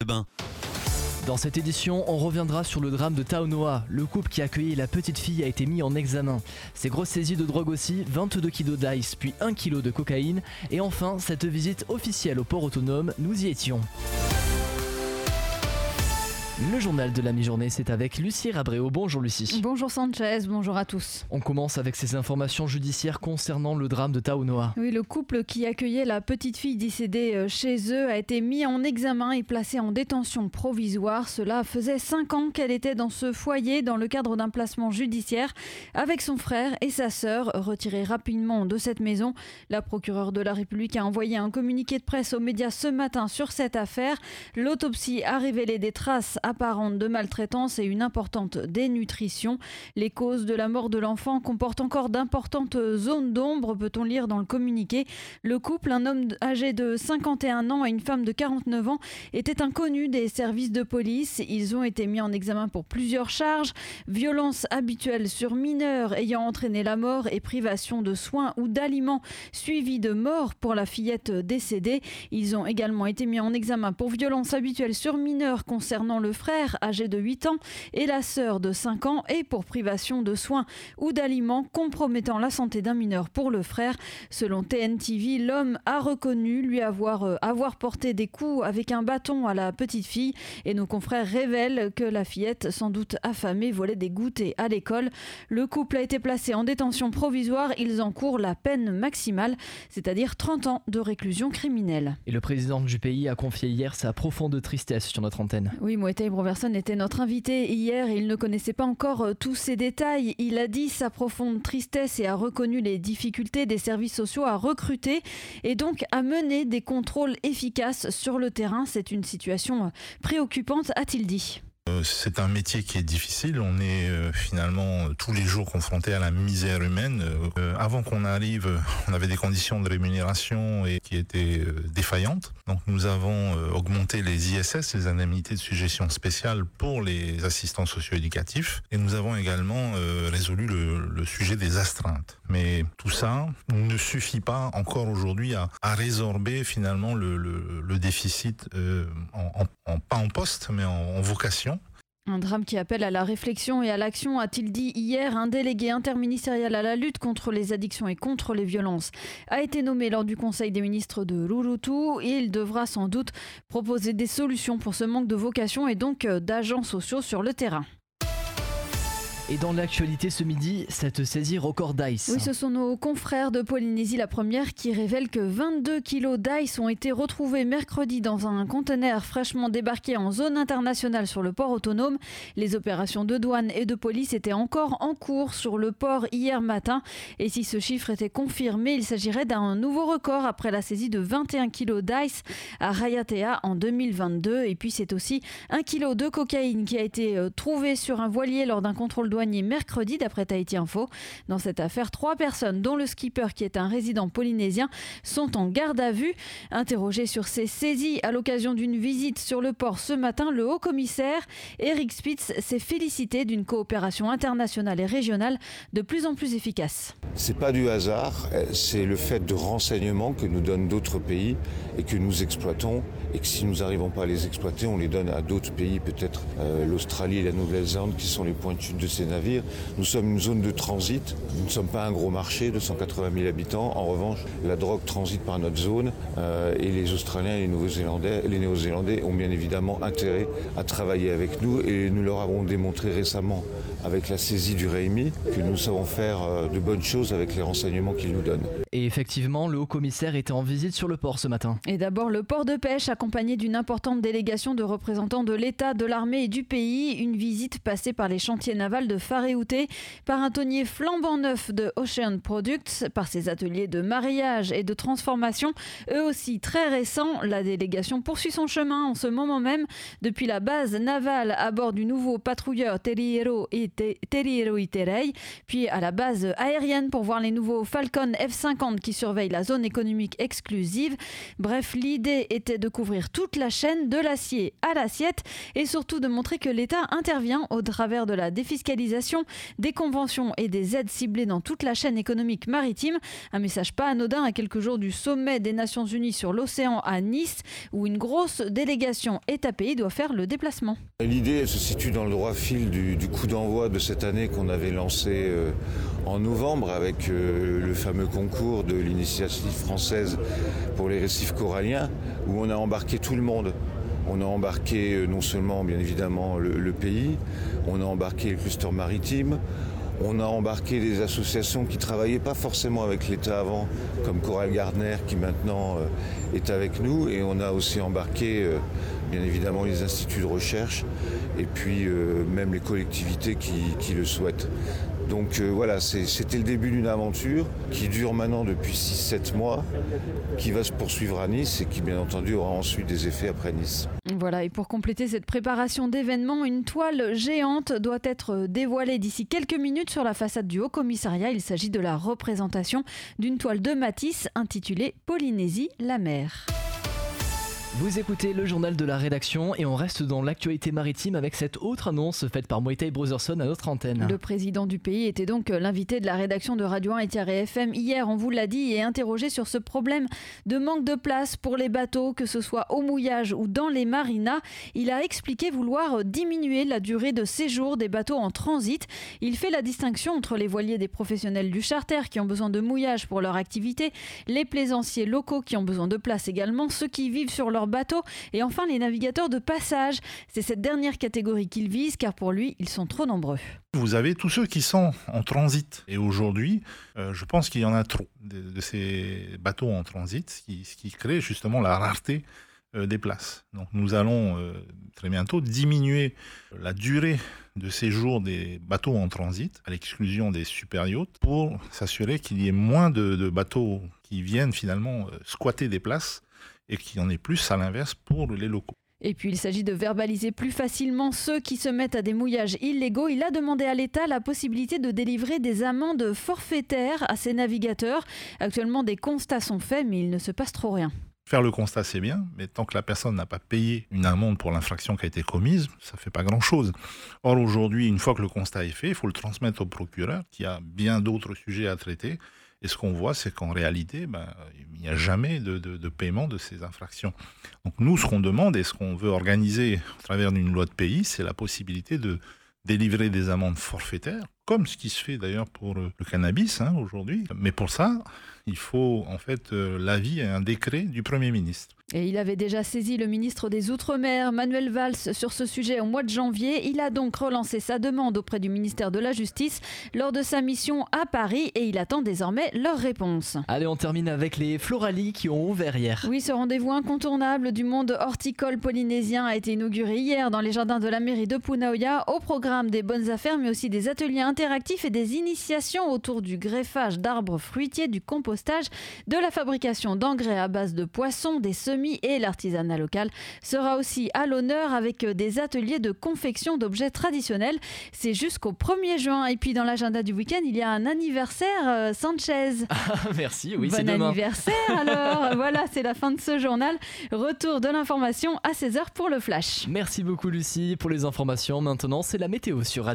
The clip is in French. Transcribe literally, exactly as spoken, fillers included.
Bains. Dans cette édition, on reviendra sur le drame de Taunoa. Le couple qui a accueilli la petite fille a été mis en examen. Ces grosses saisies de drogue aussi, vingt-deux kilos d'ice, puis un kilo de cocaïne. Et enfin, cette visite officielle au port autonome, nous y étions. Le journal de la mi-journée, c'est avec Lucie Rabréau. Bonjour Lucie. Bonjour Sanchez, bonjour à tous. On commence avec ces informations judiciaires concernant le drame de Taunoa. Oui, le couple qui accueillait la petite fille décédée chez eux a été mis en examen et placé en détention provisoire. Cela faisait cinq ans qu'elle était dans ce foyer dans le cadre d'un placement judiciaire avec son frère et sa sœur, retirés rapidement de cette maison. La procureure de la République a envoyé un communiqué de presse aux médias ce matin sur cette affaire. L'autopsie a révélé des traces apparente de maltraitance et une importante dénutrition. Les causes de la mort de l'enfant comportent encore d'importantes zones d'ombre, peut-on lire dans le communiqué. Le couple, un homme âgé de cinquante et un ans et une femme de quarante-neuf ans, était inconnu des services de police. Ils ont été mis en examen pour plusieurs charges: violence habituelle sur mineurs ayant entraîné la mort et privation de soins ou d'aliments suivi de mort pour la fillette décédée. Ils ont également été mis en examen pour violence habituelle sur mineurs concernant le frère âgé de huit ans et la sœur de cinq ans et pour privation de soins ou d'aliments compromettant la santé d'un mineur pour le frère. Selon T N T V, l'homme a reconnu lui avoir, euh, avoir porté des coups avec un bâton à la petite fille et nos confrères révèlent que la fillette, sans doute affamée, volait des goûters à l'école. Le couple a été placé en détention provisoire. Ils encourent la peine maximale, c'est-à-dire trente ans de réclusion criminelle. Et le président du pays a confié hier sa profonde tristesse sur notre antenne. Oui, Moetai Broverson était notre invité hier et il ne connaissait pas encore tous ces détails. Il a dit sa profonde tristesse et a reconnu les difficultés des services sociaux à recruter et donc à mener des contrôles efficaces sur le terrain. C'est une situation préoccupante, a-t-il dit. C'est un métier qui est difficile, on est euh, finalement euh, tous les jours confrontés à la misère humaine. Euh, avant qu'on arrive, on avait des conditions de rémunération et qui étaient euh, défaillantes. Donc nous avons euh, augmenté les I S S, les indemnités de suggestion spéciale pour les assistants socio-éducatifs. Et nous avons également euh, résolu le, le sujet des astreintes. Mais tout ça ne suffit pas encore aujourd'hui à, à résorber finalement le, le, le déficit, euh, en, en, en, pas en poste, mais en, en vocation. Un drame qui appelle à la réflexion et à l'action, a-t-il dit hier. Un délégué interministériel à la lutte contre les addictions et contre les violences a été nommé lors du Conseil des ministres de Rurutu et il devra sans doute proposer des solutions pour ce manque de vocation et donc d'agents sociaux sur le terrain. Et dans l'actualité ce midi, cette saisie record d'ice. Oui, ce sont nos confrères de Polynésie la Première qui révèlent que vingt-deux kilos d'ice ont été retrouvés mercredi dans un conteneur fraîchement débarqué en zone internationale sur le port autonome. Les opérations de douane et de police étaient encore en cours sur le port hier matin. Et si ce chiffre était confirmé, il s'agirait d'un nouveau record après la saisie de vingt et un kilos d'ice à Raiatea en deux mille vingt-deux. Et puis c'est aussi un kilo de cocaïne qui a été trouvé sur un voilier lors d'un contrôle douanier mercredi d'après Tahiti Info. Dans cette affaire, trois personnes, dont le skipper qui est un résident polynésien, sont en garde à vue. Interrogé sur ces saisies à l'occasion d'une visite sur le port ce matin, le haut-commissaire Eric Spitz s'est félicité d'une coopération internationale et régionale de plus en plus efficace. C'est pas du hasard, c'est le fait de renseignements que nous donnent d'autres pays et que nous exploitons, et que si nous n'arrivons pas à les exploiter, on les donne à d'autres pays, peut-être euh, l'Australie et la Nouvelle-Zélande qui sont les points de chute de ces navires. Nous sommes une zone de transit, nous ne sommes pas un gros marché, deux cent quatre-vingt mille habitants. En revanche, la drogue transite par notre zone euh, et les Australiens et les Néo-Zélandais, les Néo-Zélandais ont bien évidemment intérêt à travailler avec nous et nous leur avons démontré récemment avec la saisie du Rémi que nous savons faire euh, de bonnes choses avec les renseignements qu'ils nous donnent. Et effectivement, le haut-commissaire était en visite sur le port ce matin. Et d'abord le port de pêche accompagné d'une importante délégation de représentants de l'État, de l'armée et du pays. Une visite passée par les chantiers navals de Whareute, par un tonnier flambant neuf de Ocean Products, par ses ateliers de mariage et de transformation, eux aussi très récents. La délégation poursuit son chemin en ce moment même depuis la base navale à bord du nouveau patrouilleur Teriero et Teriero Iterei, puis à la base aérienne pour voir les nouveaux Falcon F cinquante qui surveillent la zone économique exclusive. Bref, l'idée était de couvrir toute la chaîne de l'acier à l'assiette et surtout de montrer que l'État intervient au travers de la défiscalisation relocalisation, des conventions et des aides ciblées dans toute la chaîne économique maritime. Un message pas anodin à quelques jours du sommet des Nations Unies sur l'océan à Nice, où une grosse délégation État-pays doit faire le déplacement. L'idée, elle se situe dans le droit fil du, du coup d'envoi de cette année qu'on avait lancé euh, en novembre avec euh, le fameux concours de l'initiative française pour les récifs coralliens, où on a embarqué tout le monde. On a embarqué euh, non seulement, bien évidemment, le, le pays, on a embarqué le cluster maritime, on a embarqué des associations qui ne travaillaient pas forcément avec l'État avant, comme Coral Gardner qui maintenant euh, est avec nous, et on a aussi embarqué euh, bien évidemment les instituts de recherche et puis euh, même les collectivités qui, qui le souhaitent. Donc euh, voilà, c'est, c'était le début d'une aventure qui dure maintenant depuis six sept mois, qui va se poursuivre à Nice et qui bien entendu aura ensuite des effets après Nice. Voilà, et pour compléter cette préparation d'événements, une toile géante doit être dévoilée d'ici quelques minutes sur la façade du Haut-Commissariat. Il s'agit de la représentation d'une toile de Matisse intitulée Polynésie, la mer. Vous écoutez le journal de la rédaction et on reste dans l'actualité maritime avec cette autre annonce faite par Moïtaï Brotherson à notre antenne. Le président du pays était donc l'invité de la rédaction de Radio un et F M hier, on vous l'a dit, et interrogé sur ce problème de manque de place pour les bateaux, que ce soit au mouillage ou dans les marinas. Il a expliqué vouloir diminuer la durée de séjour des bateaux en transit. Il fait la distinction entre les voiliers des professionnels du charter qui ont besoin de mouillage pour leur activité, les plaisanciers locaux qui ont besoin de place également, ceux qui vivent sur leur bateaux et enfin les navigateurs de passage. C'est cette dernière catégorie qu'il vise car pour lui, ils sont trop nombreux. Vous avez tous ceux qui sont en transit. Et aujourd'hui, euh, je pense qu'il y en a trop de, de ces bateaux en transit, ce qui, ce qui crée justement la rareté euh, des places. Donc nous allons euh, très bientôt diminuer la durée de séjour des bateaux en transit, à l'exclusion des super yachts, pour s'assurer qu'il y ait moins de, de bateaux qui viennent finalement euh, squatter des places et qu'il y en ait plus à l'inverse pour les locaux. Et puis il s'agit de verbaliser plus facilement ceux qui se mettent à des mouillages illégaux. Il a demandé à l'État la possibilité de délivrer des amendes forfaitaires à ces navigateurs. Actuellement, des constats sont faits, mais il ne se passe trop rien. Faire le constat, c'est bien, mais tant que la personne n'a pas payé une amende pour l'infraction qui a été commise, ça ne fait pas grand-chose. Or, aujourd'hui, une fois que le constat est fait, il faut le transmettre au procureur, qui a bien d'autres sujets à traiter. Et ce qu'on voit, c'est qu'en réalité, ben, il n'y a jamais de, de, de paiement de ces infractions. Donc nous, ce qu'on demande et ce qu'on veut organiser au travers d'une loi de pays, c'est la possibilité de délivrer des amendes forfaitaires, comme ce qui se fait d'ailleurs pour le cannabis hein, aujourd'hui. Mais pour ça, il faut en fait euh, l'avis et un décret du Premier ministre. Et il avait déjà saisi le ministre des Outre-mer, Manuel Valls, sur ce sujet au mois de janvier. Il a donc relancé sa demande auprès du ministère de la Justice lors de sa mission à Paris et il attend désormais leur réponse. Allez, on termine avec les Floralies qui ont ouvert hier. Oui, ce rendez-vous incontournable du monde horticole polynésien a été inauguré hier dans les jardins de la mairie de Punaoya. Au programme des bonnes affaires, mais aussi des ateliers interactifs et des initiations autour du greffage d'arbres fruitiers, du compostage, de la fabrication d'engrais à base de poissons, des semis et l'artisanat local sera aussi à l'honneur avec des ateliers de confection d'objets traditionnels. C'est jusqu'au premier juin. Et puis dans l'agenda du week-end, il y a un anniversaire euh, Sanchez. Ah, merci, oui, bon c'est demain. Bon anniversaire alors. Voilà, c'est la fin de ce journal. Retour de l'information à seize heures pour le Flash. Merci beaucoup Lucie pour les informations. Maintenant, c'est la météo sur Radio